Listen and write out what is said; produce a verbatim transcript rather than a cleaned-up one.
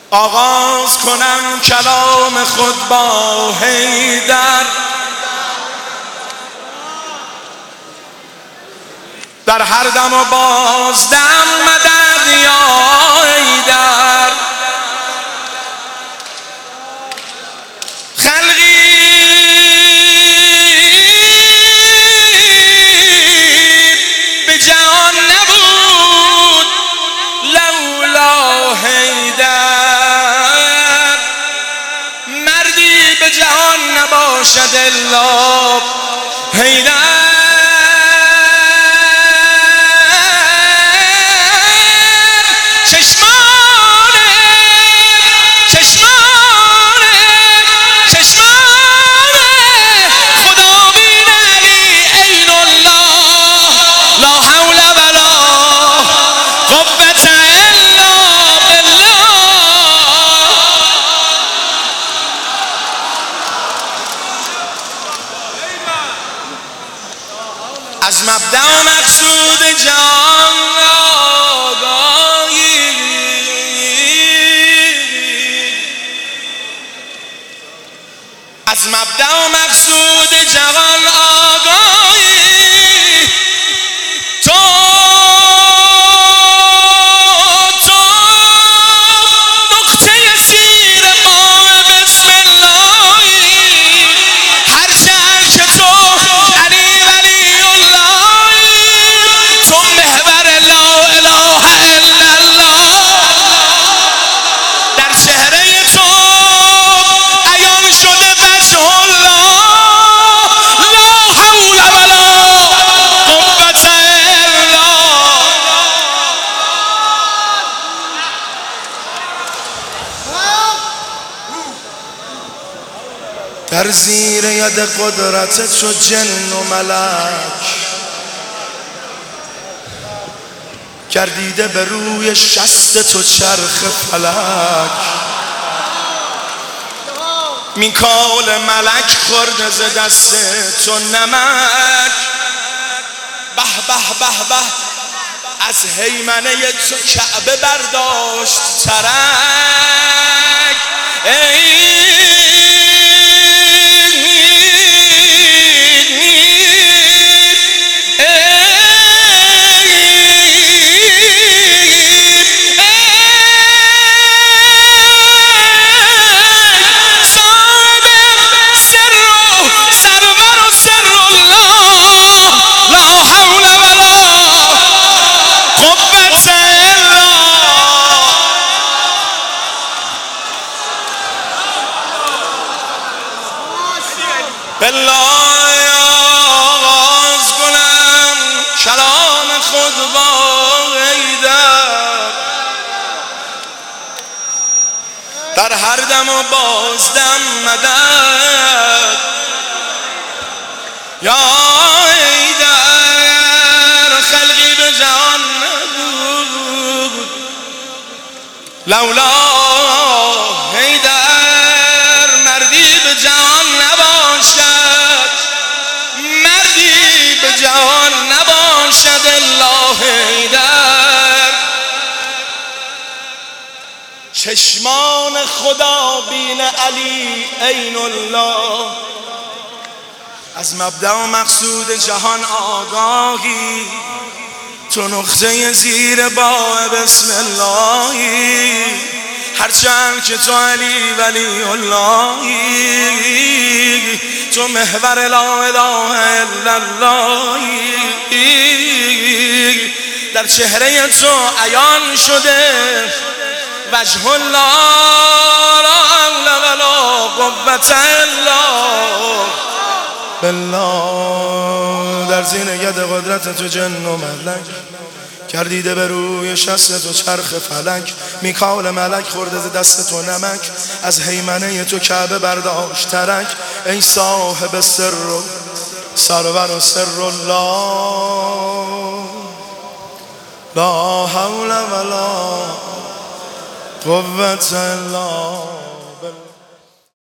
آغاز کنم کلام خود با حیدر، در هر دم و بازدم مدد یا حیدر. خلقی به جهان نبود لولا حیدر، مردی به جهان نباشد الا حیدر. از مبدأ و مقصود جان آگاهی، از مبدأ و مقصود جهان آگاهی، تو تو نقطه زیر ما بسم اللهی، هرچند که تو در زیر ید قدرتت شد جن و ملک، گردیده به روی شست تو چرخ فلک. میکائیل ملک خورده ز دست تو نمک، به به به به از هیمنه تو کعبه برداشت ترک. ای بالله آغاز کنم کلام خود با حیدر، در هر دم و بازدم مدد یا حیدر. خلقی به جهان نبود لولا حیدر، مردی به جهان نباشد، مردی به جهان نباشد الا حیدر. چشمان خدا بین علی عین الله، از مبدأ و مقصود جهان آگاهی، تو نقطه زیر با بسم اللهی، هرچند که تو علی ولی اللهی، تو محور لا اله الا اللهی، در چهره تو عیان شده وجه الله، لا حول ولا قوة الا بالله. در زیر ید قدرت تو جن و ملک، گردیده به روی شست تو چرخ فلک. میکائیل ملک خورده ز دست تو نمک، از هیمنه تو کعبه برداشت ترک. ای صاحب سر و سرور و سر الله، لا حول ولا قوة الا